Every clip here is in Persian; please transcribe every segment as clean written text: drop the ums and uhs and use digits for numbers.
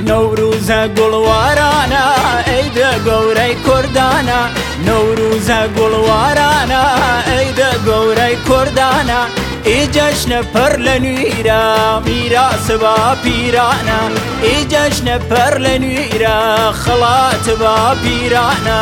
نەوروزە گوڵوارانە ئەیدە گەورەی کوردانە نەوروزە گوڵوارانە ئەیدە گەورەی کوردانە ئیجەشنە پەر لە نوێرە میراسە با پیرانە ئیجەشنە پەر لە نوێرە خەڵاتە با پیرانە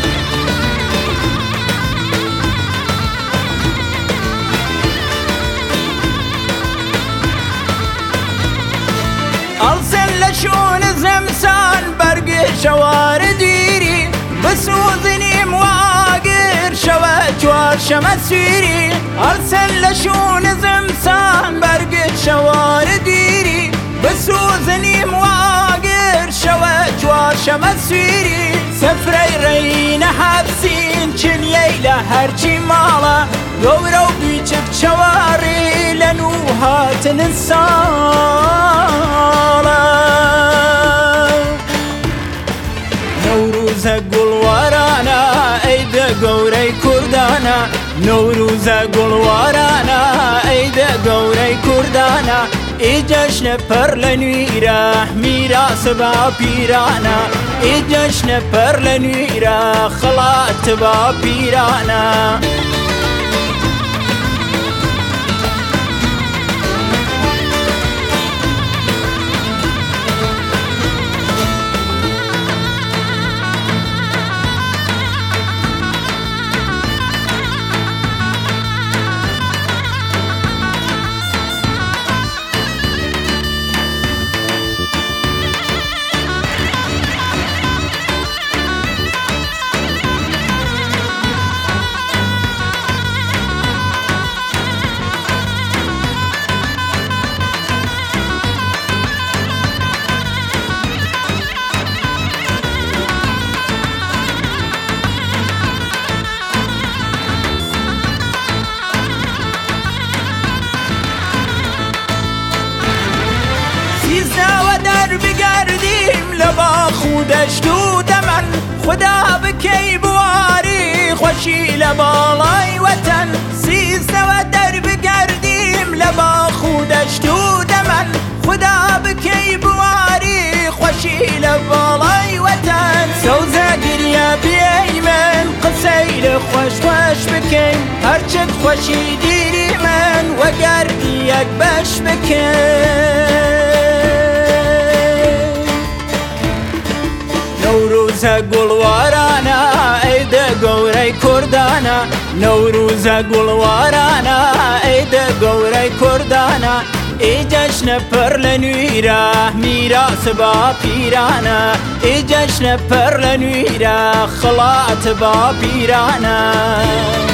ئەڵسن لە شوون زەمسان بەرگێ شەوارە دیری بسوزنیم واگر شەوە چوارشەمە سویری ئەڵسن لە شوون زەمسان بەرگێ شەوارە دیری بسوزنیم واگر شەوە چوارشەمە سویری سەفرەی ڕێینە حەبسین چنیەی لە هەرچی ماڵە گەورە و بیچک چەواری لە نو هاتن ساڵە نەوروزە گوڵوارانە ئەیدە گەورەی کوردانە نەوروزە گوڵوارانە ئەیدە گەورەی کوردانە ئیجەشنە پەر لە نوێرە میراسە با پیرانە ئیجەشنە پەر لە نوێرە خەڵاتە با پیرانە بگردیم لباخ و دشت و دمن خدا بکەی بواری خۆشی لە باڵای وەتەن سیزدەوە دەربگەردیم لە باخ و دەشت و دەمەن خدا بکەی بواری خۆشی لە باڵای وەتەن سەوزە گریە بێی من قسەی لە خۆش خۆش بکەین هەرچت خۆشی دیری من وەگەردی یەک بەش بکەین نەوروزە گوڵوارانە ئەیدە گەورەی کوردانە نەوروزە گوڵوارانە ئەیدە گەورەی کوردانە ئیجەشنە پەر لە نوێرە میراسە با پیرانە ئیجەشنە پەر لە نوێرە خەڵاتە با پیرانە